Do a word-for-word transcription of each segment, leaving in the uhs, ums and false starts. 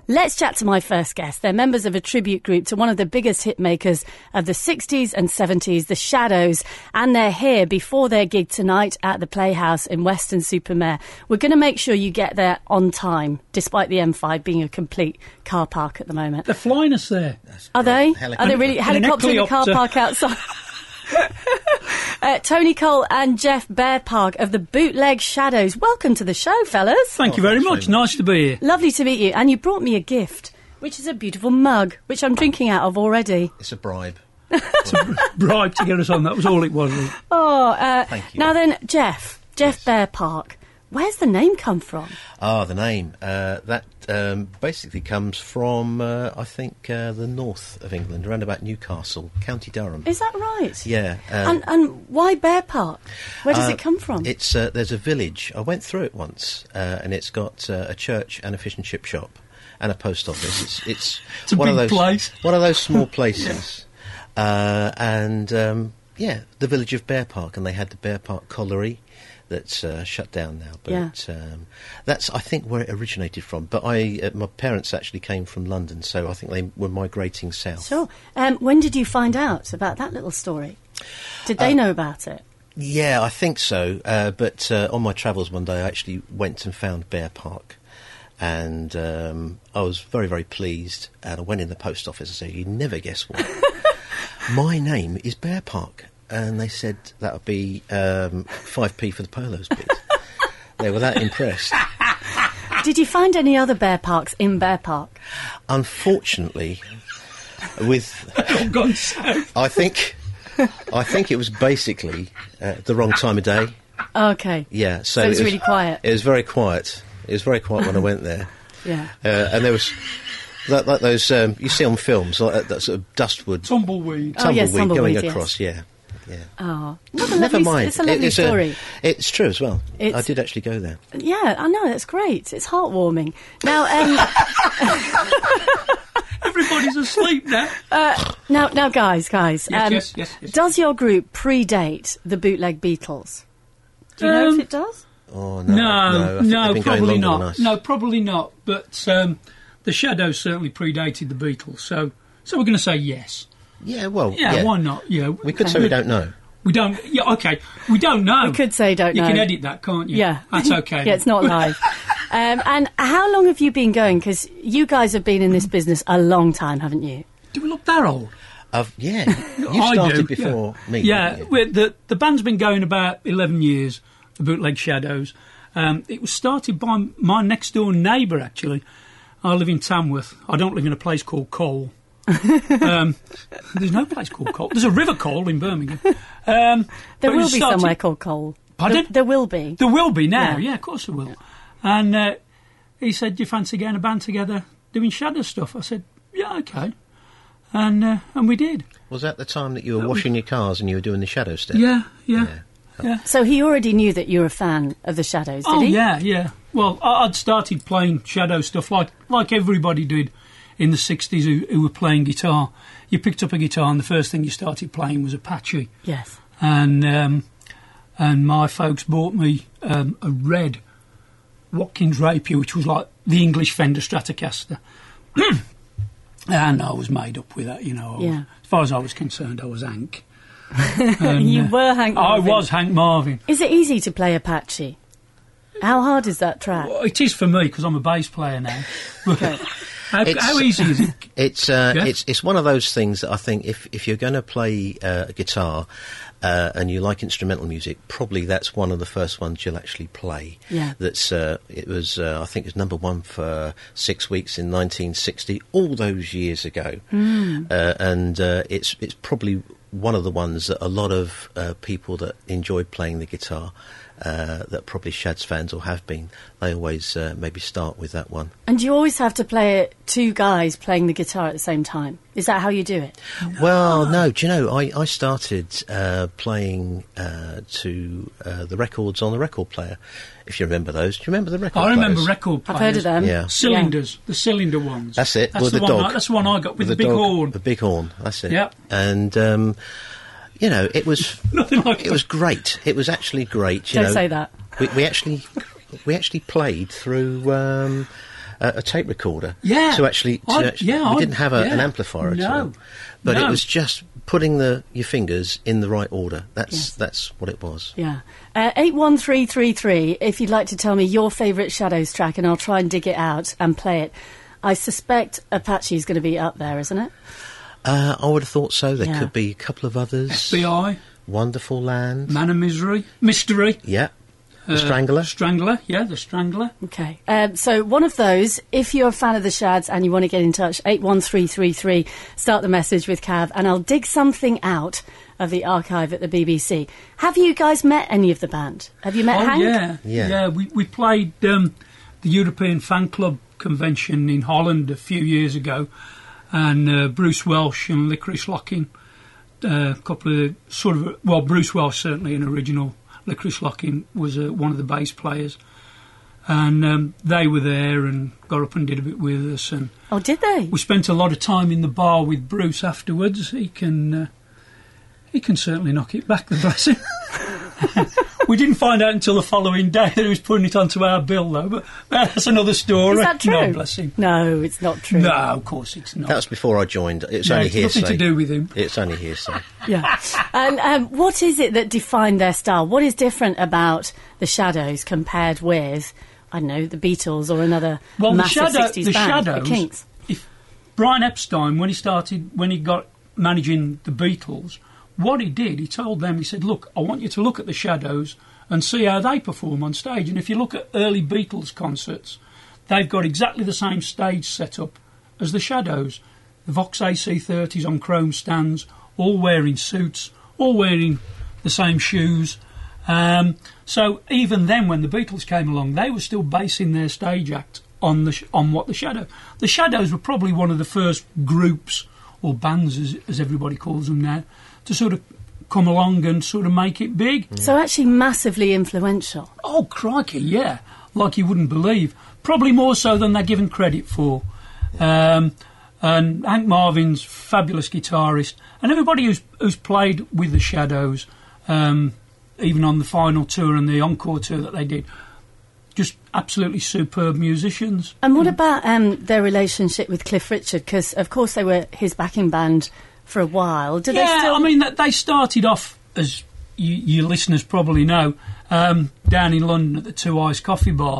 Let's chat to my first guest. They're members of a tribute group to one of the biggest hit makers of the sixties and seventies, The Shadows, and they're here before their gig tonight at the Playhouse in Weston-super-Mare. We're going to make sure you get there on time, despite the M five being a complete car park at the moment. They're flying us there. Are they? Helicopter. Are they really? Helicopter in the car park outside? uh, Tony Cole and Jeff Bear Park of the Bootleg Shadows. Welcome to the show, fellas. Thank Oh, you very thanks much. very much. Nice to be here. Lovely to meet you. And you brought me a gift, which is a beautiful mug, which I'm drinking out of already. It's a bribe. It's a bribe to get us on. That was all it was. Really. Oh, uh, Thank you. now then, Jeff, Jeff Yes. Bear Park. Where's the name come from? Ah, the name. Uh, that um, basically comes from, uh, I think, uh, the north of England, around about Newcastle, County Durham. Is that right? Yeah. Um, And, and why Bear Park? Where does uh, it come from? It's uh, there's a village. I went through it once, uh, and it's got uh, a church and a fish and chip shop and a post office. It's it's, It's a one big of those place. one of those small places, uh, and um, yeah, the village of Bear Park, and they had the Bear Park Colliery. That's uh, shut down now, but Yeah. um, that's I think where it originated from. But I, uh, my parents actually came from London, so I think they were migrating south. Sure. Um, when did you find out about that little story? Did they Uh, know about it? Yeah, I think so. Uh, but uh, on my travels one day, I actually went and found Bear Park, and um, I was very, very pleased. And I went in the post office and said, "You never guess what? My name is Bear Park." And they said that would be um, five p for the polos, please. They were that impressed. Did you find any other bear parks in Bear Park? Unfortunately, with I've gone south. I think I think it was basically uh, the wrong time of day. Okay. Yeah, so, So it's it was really quiet. It was very quiet. It was very quiet when I went there, Yeah. uh, and there was that, like those um, you see on films, like that, that sort of dustwood Tumbleweed. Oh, yes, tumbleweed going tumbleweed, yes. across. Yeah, yeah. Oh, what a Never lovely, mind. It's a lovely it's story. it's true as well. I It's- did actually go there. Yeah, I know, that's great. It's heartwarming. Now, um, Everybody's asleep now. now, now, guys, guys. Yes, um, yes, yes, yes. Does your group predate the Bootleg Beatles? Do you know Um, if it does? Oh no, No, I think no, they've been going probably longer than not. us. No, probably not. But um, the Shadows certainly predated the Beatles, so so we're going to say yes. Yeah, well, Yeah, yeah. why not? Yeah, We could say we don't know. We don't. Yeah, okay. We don't know. We could say don't you know. can edit that, can't you? Yeah. That's okay. Yeah, it's not live. um, and how long have you been going? Because you guys have been in this business a long time, haven't you? Do we look that old? I've, yeah, you I started do, before yeah. me. Yeah, didn't you? we're- the the band's been going about eleven years. The Bootleg Shadows. Um, it was started by my next door neighbour. Actually, I live in Tamworth. I don't live in a place called Cole. um, there's no place called Cole. There's a River Cole in Birmingham. Um, There but it will was be started- somewhere called Cole. Pardon? There, there will be. There will be now. Yeah. Yeah, of course there will. And uh, he said, "Do you fancy getting a band together doing Shadow stuff?" I said, "Yeah, okay." And uh, and we did. Was that the time that you were washing your cars and you were doing the shadow step? Yeah, yeah. Yeah. Yeah. So he already knew that you were a fan of the Shadows, did Oh he? yeah, yeah. Well, I- I'd started playing Shadow stuff like like everybody did in the sixties who, who were playing guitar. You picked up a guitar and the first thing you started playing was Apache. Yes. And um, and my folks bought me um, a red Watkins Rapier, which was like the English Fender Stratocaster. And I was made up with that, you know. I was- Yeah. As far as I was concerned, I was Hank. And, You uh, were Hank I Marvin. was Hank Marvin. Is it easy to play Apache? How hard is that track? Well, it is for me because I'm a bass player now. But how, It's- how easy is it? It's uh, Yeah? it's it's one of those things that I think if if you're going to play uh, a guitar uh, and you like instrumental music, probably that's one of the first ones you'll actually play. Yeah. That's uh, it was uh, I think it was number one for six weeks in nineteen sixty, all those years ago, Mm. uh, and uh, it's it's probably one of the ones that a lot of uh, people that enjoy playing the guitar. Uh, that probably Shads fans or have been, they always uh, maybe start with that one. And you always have to play it two guys playing the guitar at the same time. Is that how you do it? Well, no. Do you know? I I started uh, playing uh, to uh, the records on the record player. If you remember those, do you remember the record? I remember players? record players. I've heard of them. Yeah. Cylinders, the cylinder ones. That's it. That's with the, the, one dog. I, that's the one I got with, the big dog, horn. The big horn. That's it. Yep. And um, you know, it was Nothing like it was great. It was actually great. You Don't know, say that. We, we actually we actually played through um, a, a tape recorder. Yeah. To actually, to I- actually yeah, we I- didn't have a, yeah. an amplifier at No. all. But No. it was just putting the your fingers in the right order. That's Yes. that's what it was. Yeah. Uh, eight one three three three, if you'd like to tell me your favourite Shadows track, and I'll try and dig it out and play it. I suspect Apache's going to be up there, isn't it? Uh, I would have thought so. There Yeah. could be a couple of others. F B I, Wonderful Land. Man of Misery, Mystery. Yeah. The uh, Strangler. Strangler, yeah, the Strangler. Okay. Um, so one of those, if you're a fan of the Shads and you want to get in touch, eight one three three three, start the message with Cav, and I'll dig something out of the archive at the B B C. Have you guys met any of the band? Have you met Oh, Hank? yeah. Yeah. Yeah, we, we played um, the European Fan Club Convention in Holland a few years ago, and uh, Bruce Welsh and Licorice Locking, uh, a couple of sort of, well, Bruce Welsh certainly an original. Licorice Locking was uh, one of the bass players, and um, they were there and got up and did a bit with us, and Oh, did they? we spent a lot of time in the bar with Bruce afterwards. He can uh, he can certainly knock it back, the bless him. We didn't find out until the following day that he was putting it onto our bill, though, but that's another story. Is that true? No, bless him. No, it's not true. No, of course it's not. That was before I joined. It's No, only it's hearsay. nothing to do with him. It's only hearsay. Yeah. And um, what is it that defined their style? What is different about the Shadows compared with, I don't know, the Beatles or another Well, the, massive shadow, sixties the band, Shadows, the Kinks? if Brian Epstein, when he started, when he got managing the Beatles, what he did, he told them, he said, look, I want you to look at the Shadows and see how they perform on stage. And if you look at early Beatles concerts, they've got exactly the same stage setup as the Shadows. The Vox A C thirties on chrome stands, all wearing suits, all wearing the same shoes. Um, so even then, when the Beatles came along, they were still basing their stage act on the sh- on what the Shadow. The Shadows were probably one of the first groups, or bands as, as everybody calls them now, to sort of come along and sort of make it big. So actually massively influential. Oh, crikey, yeah. Like you wouldn't believe. Probably more so than they're given credit for. Um, and Hank Marvin's fabulous guitarist. And everybody who's, who's played with the Shadows, um, even on the final tour and the encore tour that they did, just absolutely superb musicians. And what about um, their relationship with Cliff Richard? Because, of course, they were his backing band for a while. Do yeah, they still... I mean, that they started off, as you, your listeners probably know, um, down in London at the Two Eyes Coffee Bar.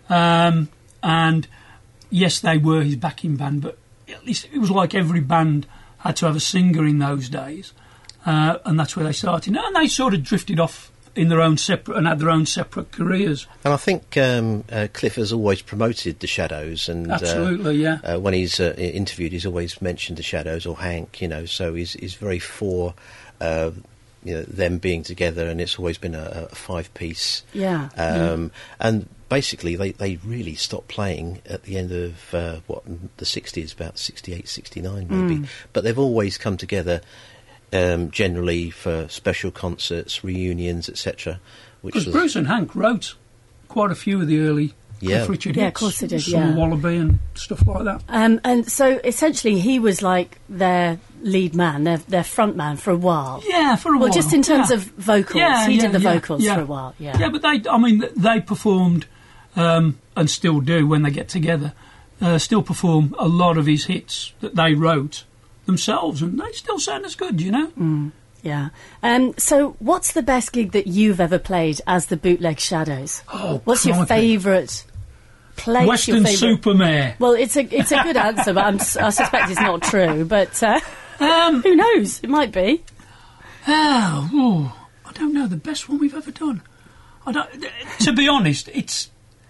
Um, and, yes, they were his backing band, but at least it was like every band had to have a singer in those days. Uh, and that's where they started. And they sort of drifted off in their own separate and had their own separate careers. And I think um, uh, Cliff has always promoted the Shadows, and Absolutely, uh, yeah. uh, when he's uh, interviewed, he's always mentioned the Shadows or Hank. You know, so he's he's very for uh, you know them being together, and it's always been a, a five-piece. Yeah. Um, and basically, they, they really stopped playing at the end of uh, what the sixties, about sixty-eight, sixty-nine maybe. Mm. But they've always come together. Um, generally for special concerts, reunions, et cetera. Because Bruce and Hank wrote quite a few of the early Yeah. Cliff Richard Yeah, hits. of course they did, Summer yeah. Wallaby and stuff like that. Um, and so, essentially, he was like their lead man, their, their front man for a while. Yeah, for a Well, while. just in terms yeah. of vocals. Yeah, he yeah, did the yeah, vocals yeah. for a while, yeah. Yeah, but they, I mean, th- they performed, um, and still do when they get together, uh, still perform a lot of his hits that they wrote themselves, and they still sound as good, you know? Mm, yeah. Um, so, what's the best gig that you've ever played as the Bootleg Shadows? Oh, What's your crikey. favourite place? Western your favourite... Supermare. Well, it's a it's a good answer, but I'm, s- I suspect it's not true. But uh, Um, who knows? It might be. Oh, oh, I don't know. The best one we've ever done. I don't. To be honest, it's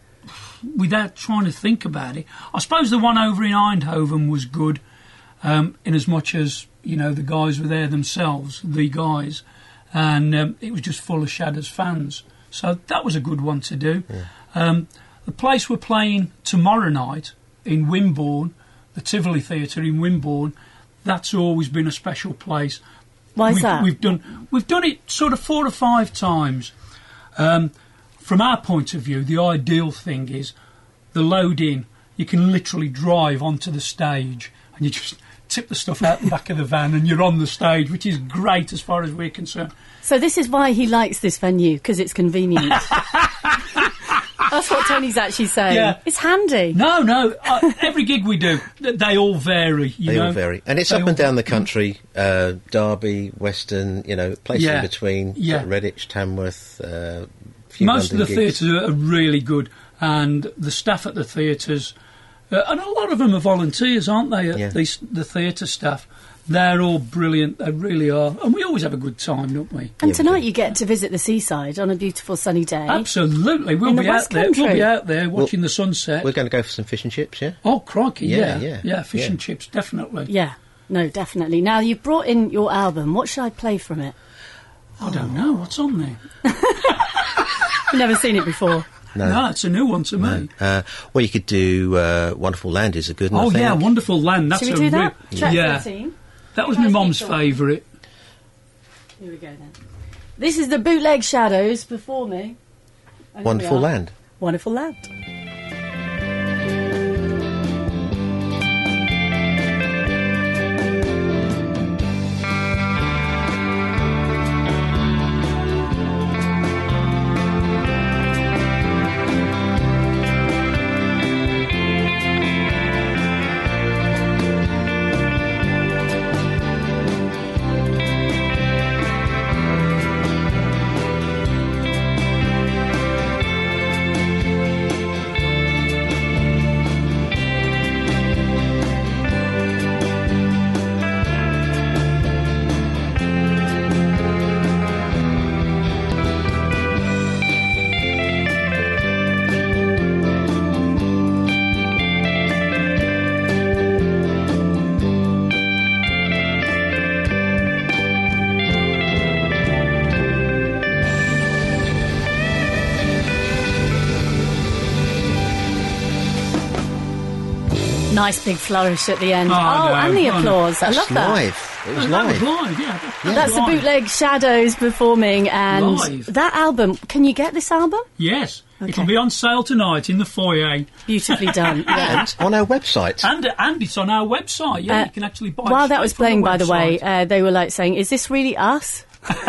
without trying to think about it. I suppose the one over in Eindhoven was good, um, in as much as you know the guys were there themselves, the guys, and um, it was just full of Shadows fans. So that was a good one to do. Yeah. Um, the place we're playing tomorrow night in Wimborne, the Tivoli Theatre in Wimborne, that's always been a special place. Why is we've, that? We've done we've done it sort of four or five times. Um, from our point of view, the ideal thing is the load in. You can literally drive onto the stage and you just tip the stuff out the back of the van and you're on the stage, which is great as far as we're concerned. So this is why he likes this venue, because it's convenient. I That's what Tony's actually saying. Yeah. It's handy. No, no. Uh, every gig we do, th- they all vary. You They know? all vary. And it's They up all- and down the country, uh, Derby, Western, you know, places Yeah. in between, Yeah. sort of Redditch, Tamworth, uh, few Most of the London gigs. theatres are really good, and the staff at the theatres, uh, and a lot of them are volunteers, aren't they? At Yeah. the, the theatre staff, they're all brilliant. They really are, and we always have a good time, don't we? And Yeah, tonight we do. you get to visit the seaside on a beautiful sunny day. Absolutely, we'll In the be out West there. We'll Country. be out there watching the sunset. We're going to go for some fish and chips, yeah? Oh crikey, Yeah, yeah, yeah, fish yeah. and chips, definitely. Yeah, no, definitely. Now, you've brought in your album. What should I play from it? I don't know what's on there. I've never seen it before. No. No, it's a new one to me. Uh, well, you could do uh, Wonderful Land is a good one, Oh I think. yeah, Wonderful Land. That's Should we a do that? real- Track yeah, thirteen. that was You my guys mum's keep talking. favourite. Here we go then. This is the Bootleg Shadows performing. And here we Wonderful are. Land. Wonderful Land. Nice big flourish at the end. Oh, Oh, no, and the oh, no. applause. I That's love that. live. It was And that live. was live, yeah. that- that That's was the live. Bootleg Shadows performing, and Live. that album. Can you get this album? Yes, Okay. it'll be on sale tonight in the foyer, Beautifully done. Yeah. And on our website. and and it's on our website. Yeah, Uh, you can actually buy. it While that straight was from playing, by the way, website. uh, they were like saying, "Is this really us?"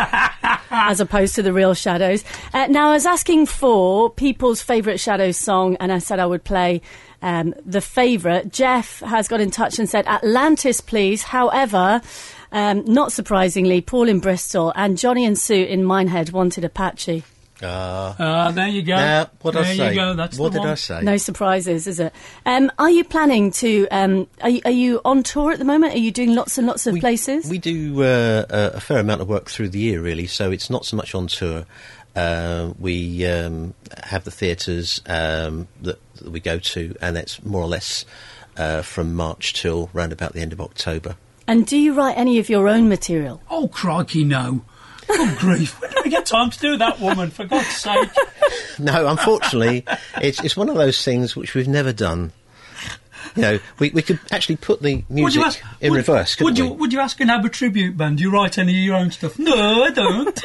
As opposed to the real Shadows. Uh, now, I was asking for people's favourite Shadows song, and I said I would play um, the favourite. Jeff has got in touch and said, Atlantis, please. However, um, not surprisingly, Paul in Bristol and Johnny and Sue in Minehead wanted Apache. Uh, Ah, there you go. now, what did there I say? you go. That's what the did one. I say? No surprises, is it? Um, are you planning to? Um, are, you, are you on tour at the moment? Are you doing lots and lots of we, places? We do uh, a, a fair amount of work through the year, really, so it's not so much on tour. Uh, we um, have the theatres um, that, that we go to, and that's more or less uh, from March till round about the end of October. And do you write any of your own material? Oh crikey, no! Oh grief! When do we get time to do that, woman? For God's sake! No, unfortunately, it's it's one of those things which we've never done. You know, we, we could actually put the Would music you ask, in would, reverse, couldn't would you? we? Would you ask an ABBA tribute band? Do you write any of your own stuff? No, I don't.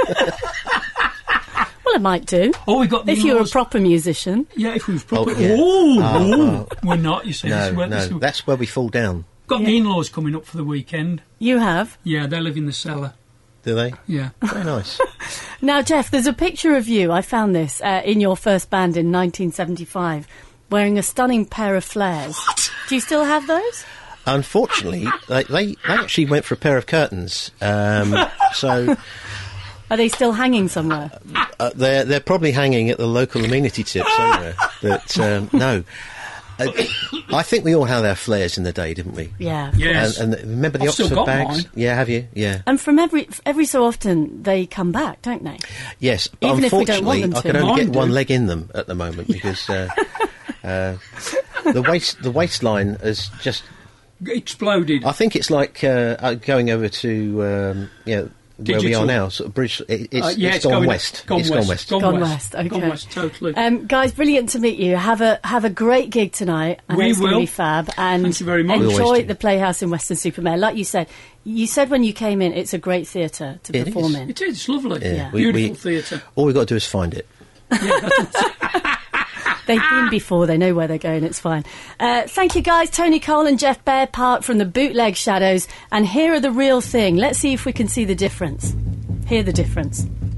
Well, I might do. Oh, we got the If you're a in-laws. proper musician. Yeah, if we've proper. Oh, yeah. Oh, Oh, oh. we're not. You see, this is No, where, no, this is, that's where we fall down, got Yeah. the in-laws coming up for the weekend. You have. Yeah, they live in the cellar. do they? Yeah. Very nice. Now, Jeff, there's a picture of you. I found this uh, in your first band in nineteen seventy-five, wearing a stunning pair of flares. What? Do you still have those? Unfortunately, they, they they actually went for a pair of curtains. Um, so Are they still hanging somewhere? uh, they're they're probably hanging at the local amenity tip somewhere. But um, no, uh, I think we all had our flares in the day, didn't we? Yeah. Yes. And, and remember the I've still Oxford got bags? mine. Yeah, have you? Yeah. And from every every so often, they come back, don't they? Yes. But Even if we don't want unfortunately, them I to. can only Mine get one do. leg in them at the moment because uh, uh, the waist the waistline is just. Exploded. I think it's like uh, uh, going over to um, you know, where we Digital. are now, sort of Bridge. It, it's, Uh, yeah, it's it's gone going west. Gone it's west. gone west. Gone, Gone west. west, Gone okay. west. Totally. Um, guys, brilliant to meet you. Have a have a great gig tonight. I know We it's going to will. be fab. And Thank you very much. We always enjoy do. the Playhouse in Weston-super-Mare. Like you said, you said when you came in, it's a great theatre to It perform is. in. it is. It's lovely. Yeah, Yeah. we- Beautiful we- theatre. All we've got to do is find it. They've been before. They know where they're going. It's fine. Uh, thank you, guys. Tony Cole and Jeff Bearpark from the Bootleg Shadows. And here are the real thing. Let's see if we can see the difference. Hear the difference.